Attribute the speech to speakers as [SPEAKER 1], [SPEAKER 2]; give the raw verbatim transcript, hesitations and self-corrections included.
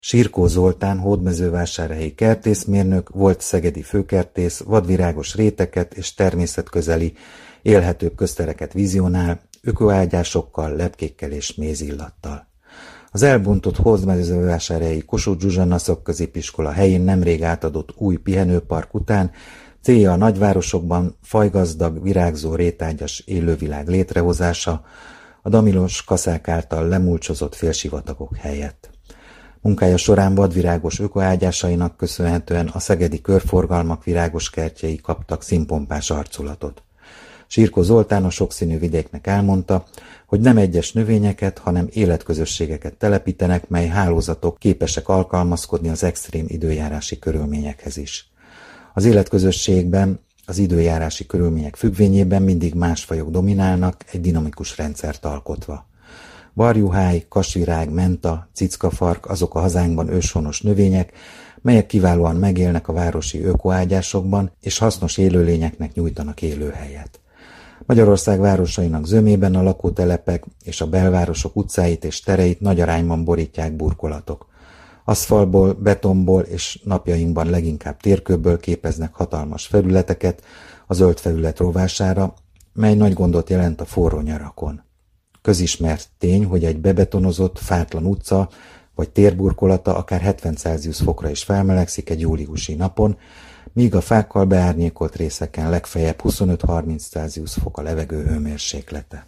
[SPEAKER 1] Sirkó Zoltán hódmezővásárhelyi kertészmérnök, volt szegedi főkertész, vadvirágos réteket és természetközeli, élhetőbb köztereket vizionál, ökoágyásokkal, lepkékkel és mézillattal. Az elbontott hódmezővásárhelyi Kossuth Zsuzsanna szakközépiskola helyén nemrég átadott új pihenőpark után célja a nagyvárosokban fajgazdag, virágzó rétágyas élővilág létrehozása, a damilos kaszák által lemulcsozott félsivatagok helyett. Munkája során vadvirágos ökoágyásainak köszönhetően a szegedi körforgalmak virágos kertjei kaptak színpompás arculatot. Sirkó Zoltán a sokszínű vidéknek elmondta, hogy nem egyes növényeket, hanem életközösségeket telepítenek, mely hálózatok képesek alkalmazkodni az extrém időjárási körülményekhez is. Az életközösségben az időjárási körülmények függvényében mindig más fajok dominálnak, egy dinamikus rendszert alkotva. Varjuháj, kasvirág, menta, cickafark azok a hazánkban őshonos növények, melyek kiválóan megélnek a városi ökoágyásokban, és hasznos élőlényeknek nyújtanak élőhelyet. Magyarország városainak zömében a lakótelepek és a belvárosok utcáit és tereit nagy arányban borítják burkolatok. Aszfaltból, betonból és napjainkban leginkább térkőből képeznek hatalmas felületeket a zöld felület rovására, mely nagy gondot jelent a forró nyarakon. Közismert tény, hogy egy bebetonozott, fátlan utca vagy térburkolata akár hetven Celsius fokra is felmelegszik egy júliusi napon, míg a fákkal beárnyékolt részeken legfeljebb huszonöt-harminc Celsius fok a levegő hőmérséklete.